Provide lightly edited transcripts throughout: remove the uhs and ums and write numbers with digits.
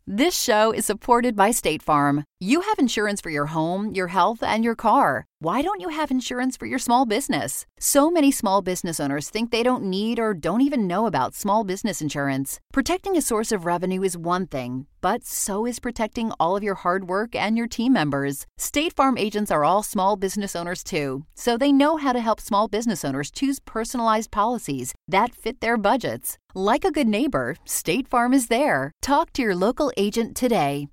This show is supported by State Farm. You have insurance for your home, your health, and your car. Why don't you have insurance for your small business? So many small business owners think they don't need or don't even know about small business insurance. Protecting a source of revenue is one thing, but so is protecting all of your hard work and your team members. State Farm agents are all small business owners too, so they know how to help small business owners choose personalized policies that fit their budgets. Like a good neighbor, State Farm is there. Talk to your local agent today.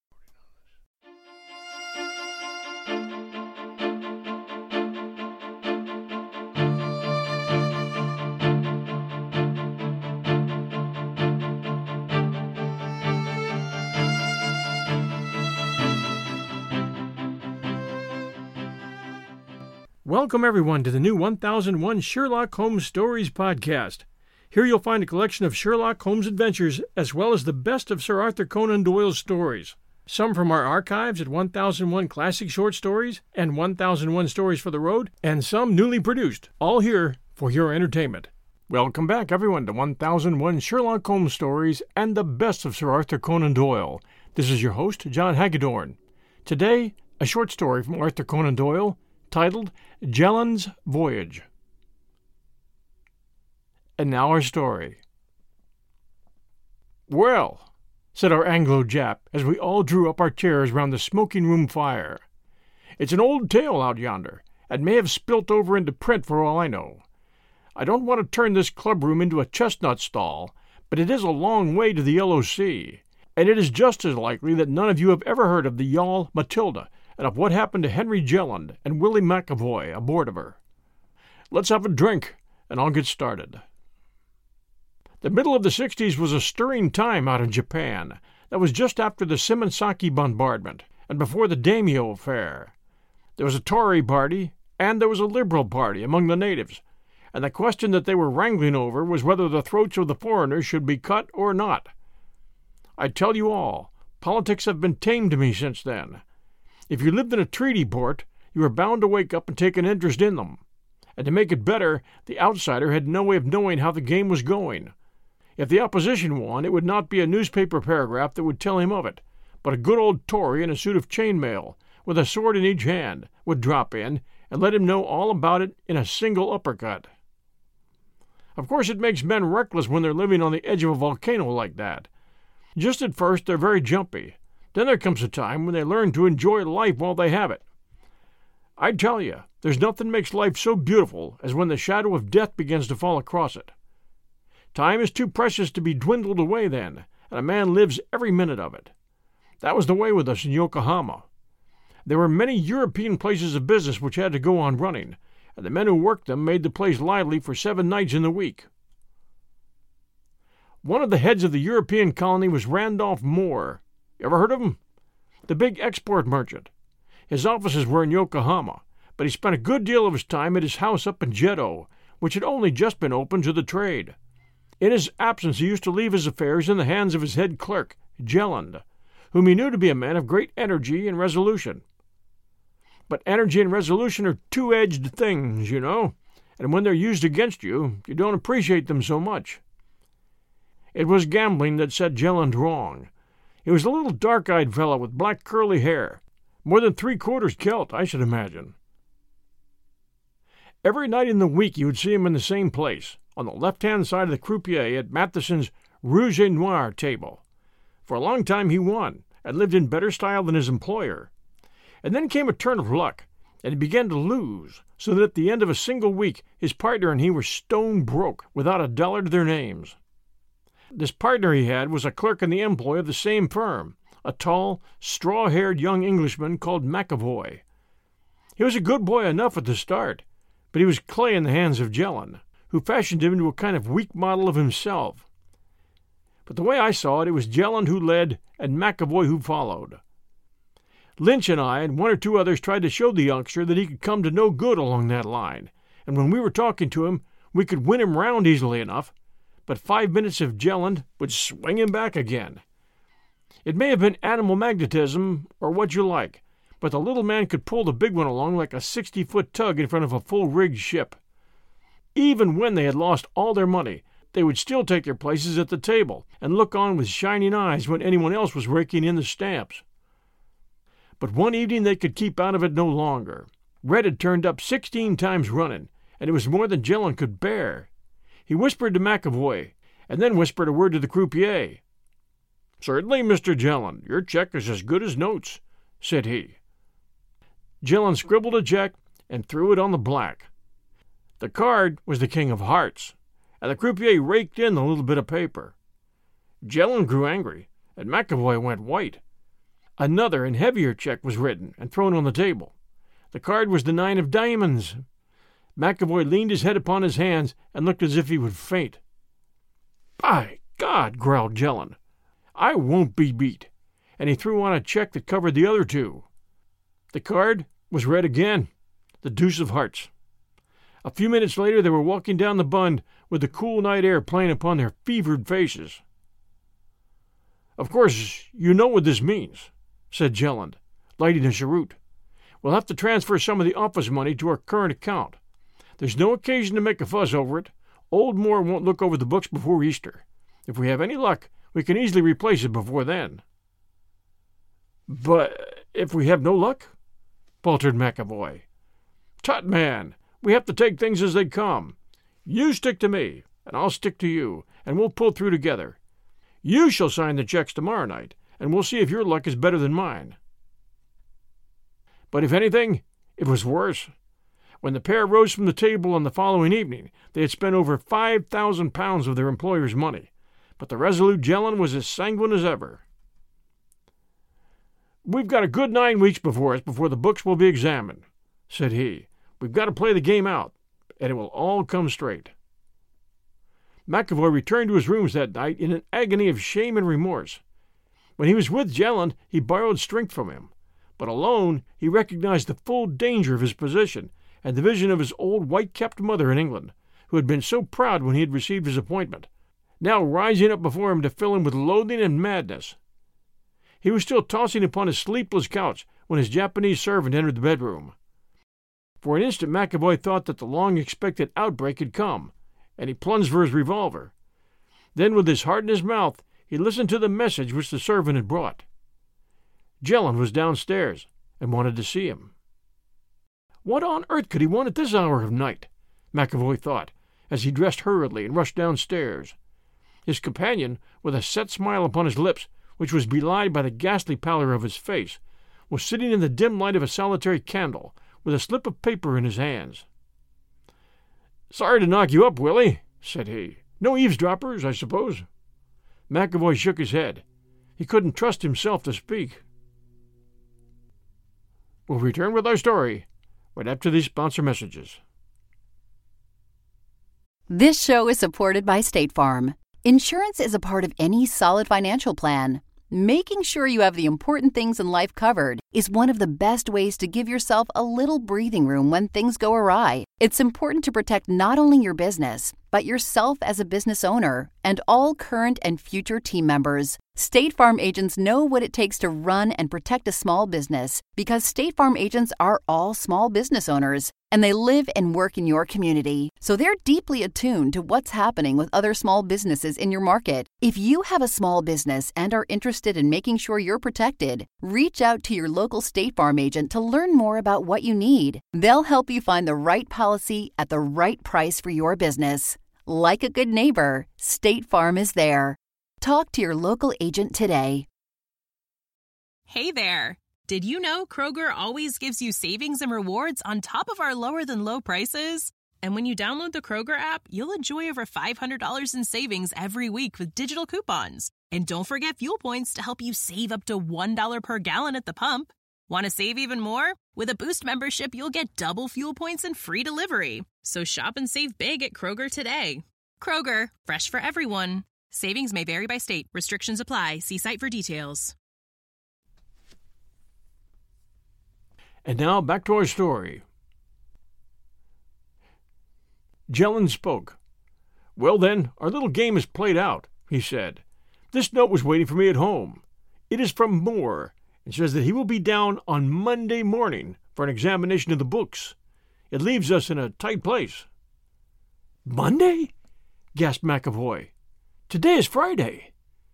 Welcome, everyone, to the new 1001 Sherlock Holmes Stories podcast. Here you'll find a collection of Sherlock Holmes adventures, as well as the best of Sir Arthur Conan Doyle's stories. Some from our archives at 1001 Classic Short Stories and 1001 Stories for the Road, and some newly produced, all here for your entertainment. Welcome back, everyone, to 1001 Sherlock Holmes Stories and the best of Sir Arthur Conan Doyle. This is your host, John Hagedorn. Today, a short story from Arthur Conan Doyle, titled Jelland's Voyage. And now our story. "Well," said our Anglo-Jap as we all drew up our chairs round the smoking-room fire, "it's an old tale out yonder, and may have spilt over into print for all I know. I don't want to turn this club-room into a chestnut stall, but it is a long way to the Yellow Sea, and it is just as likely that none of you have ever heard of the yawl Matilda, and of what happened to Henry Jelland and Willie McAvoy aboard of her. Let's have a drink, and I'll get started." The middle of the 60s was a stirring time out in Japan. That was just after the Shimonoseki bombardment, and before the daimyo affair. There was a Tory party, and there was a Liberal party among the natives, and the question that they were wrangling over was whether the throats of the foreigners should be cut or not. I tell you all, politics have been tame to me since then. If you lived in a treaty port, you were bound to wake up and take an interest in them. And to make it better, the outsider had no way of knowing how the game was going. If the opposition won, it would not be a newspaper paragraph that would tell him of it, but a good old Tory in a suit of chainmail, with a sword in each hand, would drop in and let him know all about it in a single uppercut. Of course, it makes men reckless when they're living on the edge of a volcano like that. Just at first, they're very jumpy. Then there comes a time when they learn to enjoy life while they have it. I tell you, there's nothing makes life so beautiful as when the shadow of death begins to fall across it. Time is too precious to be dwindled away then, and a man lives every minute of it. That was the way with us in Yokohama. There were many European places of business which had to go on running, and the men who worked them made the place lively for 7 nights in the week. One of the heads of the European colony was Randolph Moore. You ever heard of him? The big export merchant. His offices were in Yokohama, but he spent a good deal of his time at his house up in Jeddo, which had only just been opened to the trade. In his absence he used to leave his affairs in the hands of his head clerk, Jelland, whom he knew to be a man of great energy and resolution. But energy and resolution are two-edged things, you know, and when they're used against you, you don't appreciate them so much. It was gambling that set Jelland wrong. He was a little dark-eyed fellow with black curly hair, more than 3/4 Celt, I should imagine. Every night in the week you would see him in the same place, on the left-hand side of the croupier at Matheson's Rouge et Noir table. For a long time he won, and lived in better style than his employer. And then came a turn of luck, and he began to lose, so that at the end of a single week his partner and he were stone broke, without a dollar to their names. This partner he had was a clerk in the employ of the same firm, a tall, straw-haired young Englishman called McAvoy. He was a good boy enough at the start, but he was clay in the hands of Jelland, who fashioned him into a kind of weak model of himself. But the way I saw it, it was Jelland who led and McAvoy who followed. Lynch and I and 1 or 2 others tried to show the youngster that he could come to no good along that line, and when we were talking to him, we could win him round easily enough, but 5 minutes of Jelland would swing him back again. It may have been animal magnetism, or what you like, but the little man could pull the big one along like a 60-foot tug in front of a full-rigged ship. Even when they had lost all their money, they would still take their places at the table and look on with shining eyes when anyone else was raking in the stamps. But one evening they could keep out of it no longer. Red had turned up 16 times running, and it was more than Gillen could bear. He whispered to McAvoy, and then whispered a word to the croupier. "Certainly, Mr. Gillen, your check is as good as notes," said he. Gillen scribbled a check and threw it on the black. The card was the king of hearts, and the croupier raked in the little bit of paper. Gillen grew angry, and McAvoy went white. Another and heavier check was written and thrown on the table. The card was the 9 of diamonds. McAvoy leaned his head upon his hands and looked as if he would faint. "By God," growled Gillen, "I won't be beat," and he threw on a check that covered the other two. The card was red again, the deuce of hearts. A few minutes later they were walking down the Bund with the cool night air playing upon their fevered faces. "Of course, you know what this means," said Gillen, lighting a cheroot. "We'll have to transfer some of the office money to our current account. There's no occasion to make a fuss over it. Old Moore won't look over the books before Easter. If we have any luck, we can easily replace it before then." "But if we have no luck?" faltered McAvoy. "Tut, man, we have to take things as they come. You stick to me, and I'll stick to you, and we'll pull through together. You shall sign the checks tomorrow night, and we'll see if your luck is better than mine." But if anything, it was worse. When the pair rose from the table on the following evening, they had spent over £5,000 of their employer's money, but the resolute Gillen was as sanguine as ever. "We've got a good 9 weeks before us before the books will be examined," said he. "We've got to play the game out, and it will all come straight." McAvoy returned to his rooms that night in an agony of shame and remorse. When he was with Gillen, he borrowed strength from him, but alone he recognized the full danger of his position and the vision of his old white-capped mother in England, who had been so proud when he had received his appointment, now rising up before him to fill him with loathing and madness. He was still tossing upon his sleepless couch when his Japanese servant entered the bedroom. For an instant McAvoy thought that the long-expected outbreak had come, and he plunged for his revolver. Then, with his heart in his mouth, he listened to the message which the servant had brought. Gillen was downstairs and wanted to see him. What on earth could he want at this hour of night? McAvoy thought, as he dressed hurriedly and rushed downstairs. His companion, with a set smile upon his lips, which was belied by the ghastly pallor of his face, was sitting in the dim light of a solitary candle, with a slip of paper in his hands. "Sorry to knock you up, Willie," said he. "No eavesdroppers, I suppose?" McAvoy shook his head. He couldn't trust himself to speak. We'll return with our story right after these sponsor messages. This show is supported by State Farm. Insurance is a part of any solid financial plan. Making sure you have the important things in life covered is one of the best ways to give yourself a little breathing room when things go awry. It's important to protect not only your business, but yourself as a business owner and all current and future team members. State Farm agents know what it takes to run and protect a small business because State Farm agents are all small business owners and they live and work in your community. So they're deeply attuned to what's happening with other small businesses in your market. If you have a small business and are interested in making sure you're protected, reach out to your local State Farm agent to learn more about what you need. They'll help you find the right policy at the right price for your business. Like a good neighbor, State Farm is there. Talk to your local agent today. Hey there! Did you know Kroger always gives you savings and rewards on top of our lower-than-low prices? And when you download the Kroger app, you'll enjoy over $500 in savings every week with digital coupons. And don't forget fuel points to help you save up to $1 per gallon at the pump. Want to save even more? With a Boost membership, you'll get double fuel points and free delivery. So shop and save big at Kroger today. Kroger, fresh for everyone. Savings may vary by state. Restrictions apply. See site for details. And now back to our story. Gillen spoke. "Well then, our little game is played out," he said. "This note was waiting for me at home. It is from Moore, and says that he will be down on Monday morning for an examination of the books. It leaves us in a tight place." "Monday?" gasped McAvoy. "Today is Friday."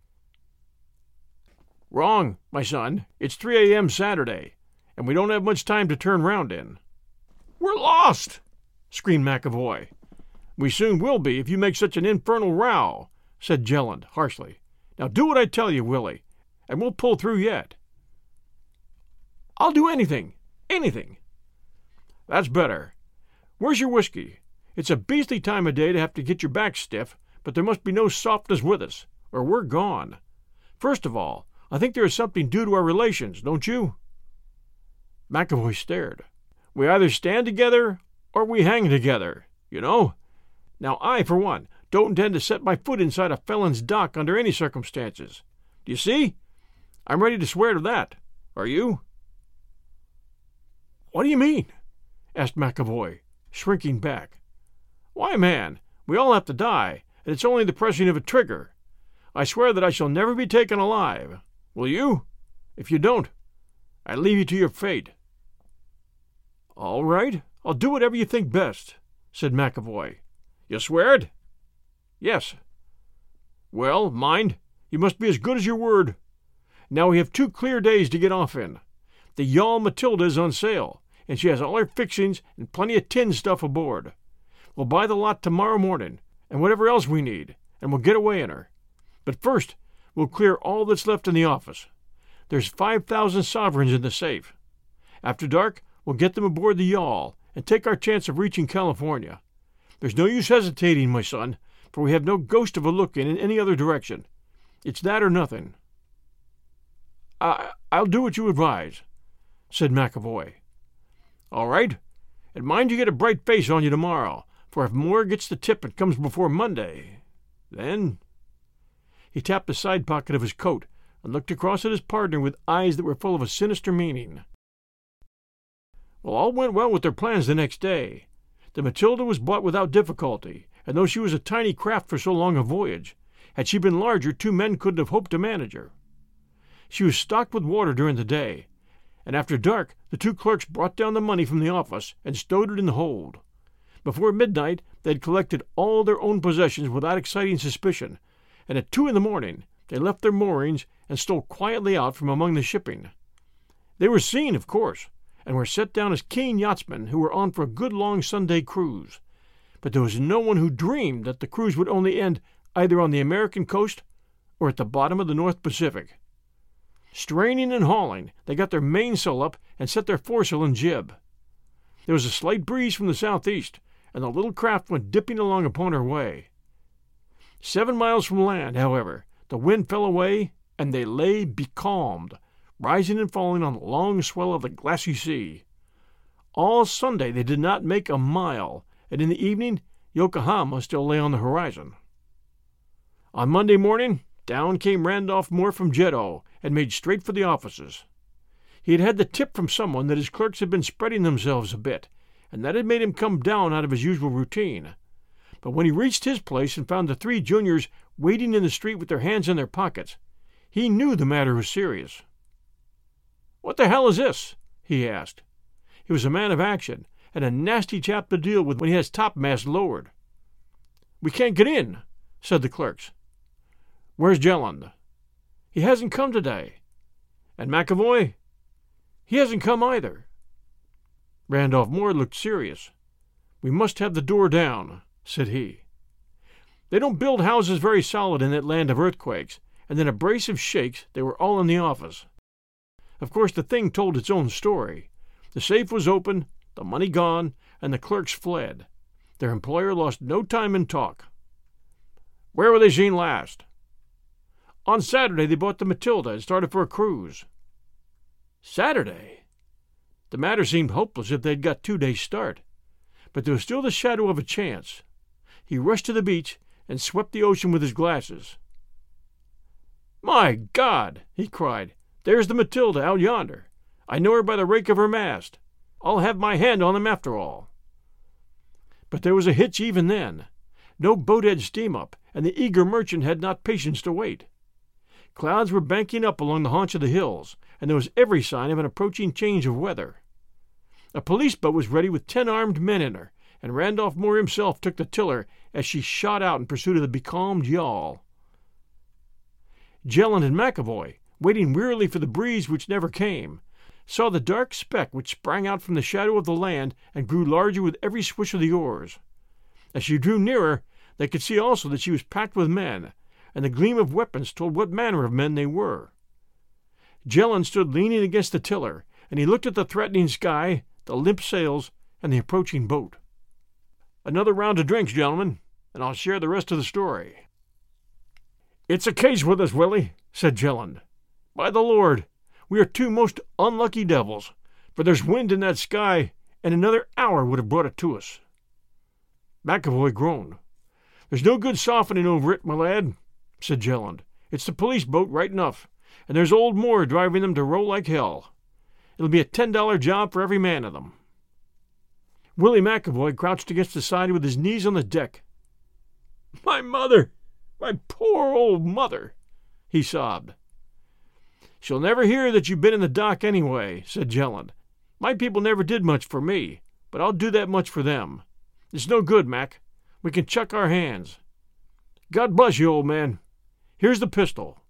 "Wrong, my son. It's 3 a.m. Saturday, and we don't have much time to turn round in." "We're lost!" screamed McAvoy. "We soon will be if you make such an infernal row," said Jelland harshly. "Now do what I tell you, Willie, and we'll pull through yet." "I'll do anything. "That's better. Where's your whiskey? It's a beastly time of day to have to get your back stiff, but there must be no softness with us, or we're gone. First of all, I think there is something due to our relations, don't you?" McAvoy stared. "We either stand together or we hang together, you know. Now I, for one, don't intend to set my foot inside a felon's dock under any circumstances. Do you see? I'm ready to swear to that. Are you?" "What do you mean?" asked McAvoy, shrinking back. "Why, man, we all have to die, and it's only the pressing of a trigger. I swear that I shall never be taken alive. Will you? If you don't, I leave you to your fate." "All right, I'll do whatever you think best," said McAvoy. "You swear it?" "Yes." "Well, mind, you must be as good as your word. Now we have 2 clear days to get off in. The yawl Matilda is on sale, and she has all her fixings and plenty of tin stuff aboard. We'll buy the lot tomorrow morning, and whatever else we need, and we'll get away in her. But first, we'll clear all that's left in the office. There's 5,000 sovereigns in the safe. After dark, we'll get them aboard the yawl and take our chance of reaching California. There's no use hesitating, my son, for we have no ghost of a look in any other direction. It's that or nothing." I'll do what you advise," said McAvoy. "All right, and mind you get a bright face on you tomorrow, for if Moore gets the tip and comes before Monday, then—" He tapped the side pocket of his coat and looked across at his partner with eyes that were full of a sinister meaning. Well, all went well with their plans the next day. The Matilda was bought without difficulty, and though she was a tiny craft for so long a voyage, had she been larger 2 men couldn't have hoped to manage her. She was stocked with water during the day, and after dark the 2 clerks brought down the money from the office and stowed it in the hold. Before midnight they had collected all their own possessions without exciting suspicion, and at 2 a.m. they left their moorings and stole quietly out from among the shipping. They were seen, of course, and were set down as keen yachtsmen who were on for a good long Sunday cruise. But there was no one who dreamed that the cruise would only end either on the American coast or at the bottom of the North Pacific. Straining and hauling, they got their mainsail up and set their foresail and jib. There was a slight breeze from the southeast, and the little craft went dipping along upon her way. 7 miles from land, however, the wind fell away, and they lay becalmed, rising and falling on the long swell of the glassy sea. All Sunday they did not make a mile, and in the evening Yokohama still lay on the horizon. On Monday morning, down came Randolph Moore from Jeddo and made straight for the offices. He had had the tip from someone that his clerks had been spreading themselves a bit, and that had made him come down out of his usual routine. But when he reached his place and found the 3 juniors waiting in the street with their hands in their pockets, he knew the matter was serious. "What the hell is this?" he asked. He was a man of action, and a nasty chap to deal with when he has topmast lowered. "We can't get in," said the clerks. "Where's Jelland?" "He hasn't come today." "And McAvoy?" "He hasn't come either." Randolph Moore looked serious. "We must have the door down," said he. "They don't build houses very solid in that land of earthquakes, and in a brace of shakes they were all in the office. Of course the thing told its own story. The safe was open, the money gone, and the clerks fled. Their employer lost no time in talk. "Where were they seen last?" "On Saturday they bought the Matilda and started for a cruise." Saturday? The matter seemed hopeless if they'd got 2 days' start, but there was still the shadow of a chance. He rushed to the beach and swept the ocean with his glasses. "My God!" he cried. "There's the Matilda out yonder. I know her by the rake of her mast. I'll have my hand on them after all." But there was a hitch even then. No boat had steam up, and the eager merchant had not patience to wait. Clouds were banking up along the haunch of the hills, and there was every sign of an approaching change of weather. A police boat was ready with 10 armed men in her, and Randolph Moore himself took the tiller as she shot out in pursuit of the becalmed yawl. Jelland and McAvoy, waiting wearily for the breeze which never came, saw the dark speck which sprang out from the shadow of the land and grew larger with every swish of the oars. As she drew nearer, they could see also that she was packed with men, and the gleam of weapons told what manner of men they were. Jelland stood leaning against the tiller, and he looked at the threatening sky, the limp sails, and the approaching boat. "Another round of drinks, gentlemen, and I'll share the rest of the story." "It's a case with us, Willie," said Jelland. "By the Lord, we are two most unlucky devils, for there's wind in that sky, and another hour would have brought it to us." McAvoy groaned. "There's no good softening over it, my lad," said Jelland. "It's the police boat, right enough, and there's old Moore driving them to row like hell. It'll be a $10 job for every man of them." Willie McAvoy crouched against the side with his knees on the deck. "My mother! My poor old mother!" he sobbed. "She'll never hear that you've been in the dock anyway," said Jelland. "My people never did much for me, but I'll do that much for them. It's no good, Mac. We can chuck our hands. God bless you, old man. Here's the pistol."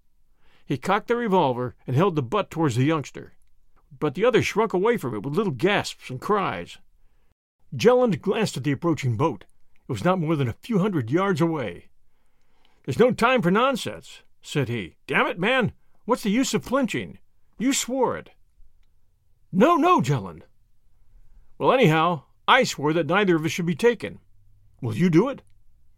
He cocked the revolver and held the butt towards the youngster, but the other shrunk away from it with little gasps and cries. Jelland glanced at the approaching boat. It was not more than a few hundred yards away. "There's no time for nonsense," said he. "Damn it, man, what's the use of flinching? You swore it." "No, Jelland." "Well, anyhow, I swore that neither of us should be taken. Will you do it?"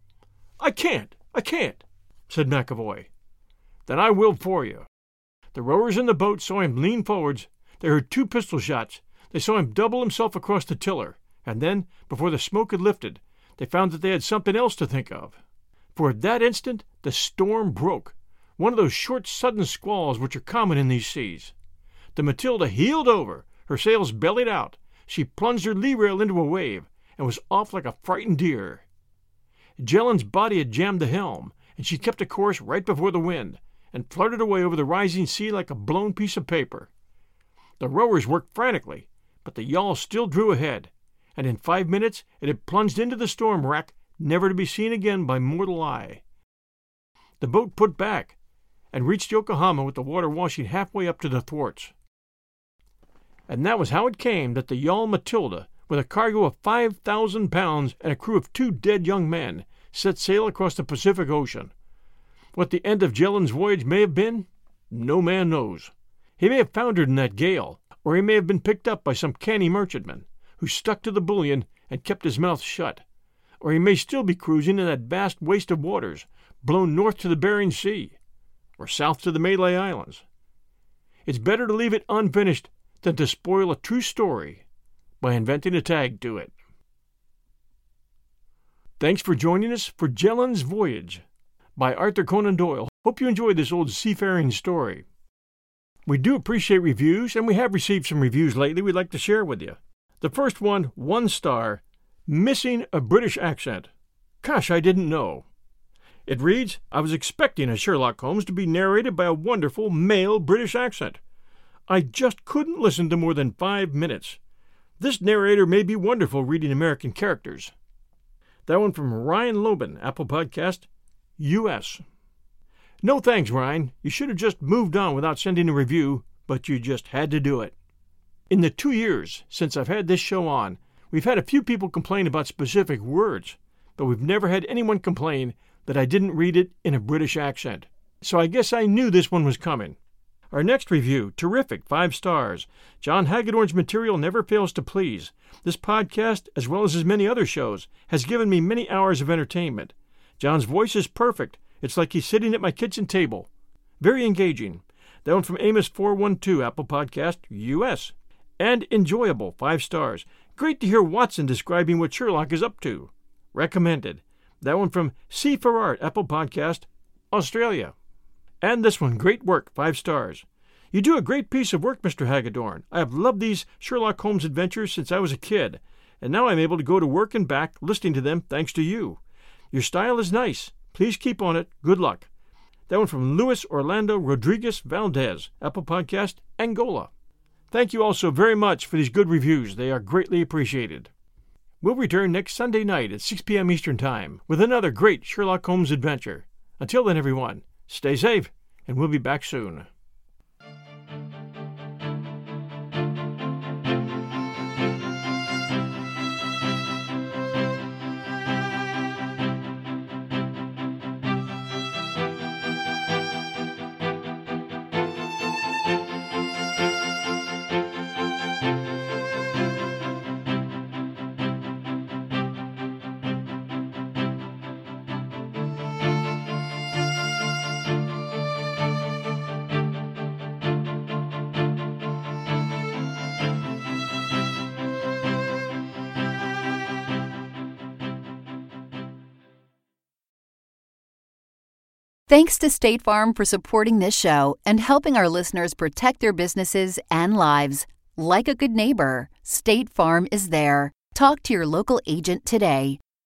I can't, said McAvoy. "Then I will for you." The rowers in the boat saw him lean forwards. They heard 2 pistol shots. They saw him double himself across the tiller, and then, before the smoke had lifted, they found that they had something else to think of. For at that instant the storm broke, one of those short, sudden squalls which are common in these seas. The Matilda heeled over, her sails bellied out. She plunged her lee rail into a wave, and was off like a frightened deer. Jelland's body had jammed the helm, and she kept a course right before the wind, and flirted away over the rising sea like a blown piece of paper. The rowers worked frantically, but the yawl still drew ahead, and in 5 minutes it had plunged into the storm rack, never to be seen again by mortal eye. The boat put back, and reached Yokohama with the water washing halfway up to the thwarts. And that was how it came that the yawl Matilda, with a cargo of 5,000 pounds and a crew of 2 dead young men, set sail across the Pacific Ocean. What the end of Jelland's voyage may have been, no man knows. He may have foundered in that gale, or he may have been picked up by some canny merchantman, who stuck to the bullion and kept his mouth shut, or he may still be cruising in that vast waste of waters, blown north to the Bering Sea, or south to the Malay Islands. It's better to leave it unfinished than to spoil a true story by inventing a tag to it. Thanks for joining us for Jelland's Voyage by Arthur Conan Doyle. Hope you enjoyed this old seafaring story. We do appreciate reviews, and we have received some reviews lately we'd like to share with you. The first one, 1 star, missing a British accent. Gosh, I didn't know. It reads, I was expecting a Sherlock Holmes to be narrated by a wonderful male British accent. I just couldn't listen to more than 5 minutes. This narrator may be wonderful reading American characters. That one from Ryan Lobin, Apple Podcast, U.S. No thanks, Ryan. You should have just moved on without sending a review, but you just had to do it. In the 2 years since I've had this show on, we've had a few people complain about specific words, but we've never had anyone complain that I didn't read it in a British accent. So I guess I knew this one was coming. Our next review, terrific, 5 stars. John Hagedorn's material never fails to please. This podcast, as well as his many other shows, has given me many hours of entertainment. John's voice is perfect. It's like he's sitting at my kitchen table. Very engaging. That one from Amos 412, Apple Podcast, U.S. And enjoyable, 5 stars. Great to hear Watson describing what Sherlock is up to. Recommended. That one from C. Ferrart, Apple Podcast, Australia. And this one, great work, 5 stars. You do a great piece of work, Mr. Hagedorn. I have loved these Sherlock Holmes adventures since I was a kid, and now I'm able to go to work and back listening to them thanks to you. Your style is nice. Please keep on it. Good luck. That one from Luis Orlando Rodriguez Valdez, Apple Podcast, Angola. Thank you all so very much for these good reviews. They are greatly appreciated. We'll return next Sunday night at 6 p.m. Eastern Time with another great Sherlock Holmes adventure. Until then, everyone, stay safe, and we'll be back soon. Thanks to State Farm for supporting this show and helping our listeners protect their businesses and lives. Like a good neighbor, State Farm is there. Talk to your local agent today.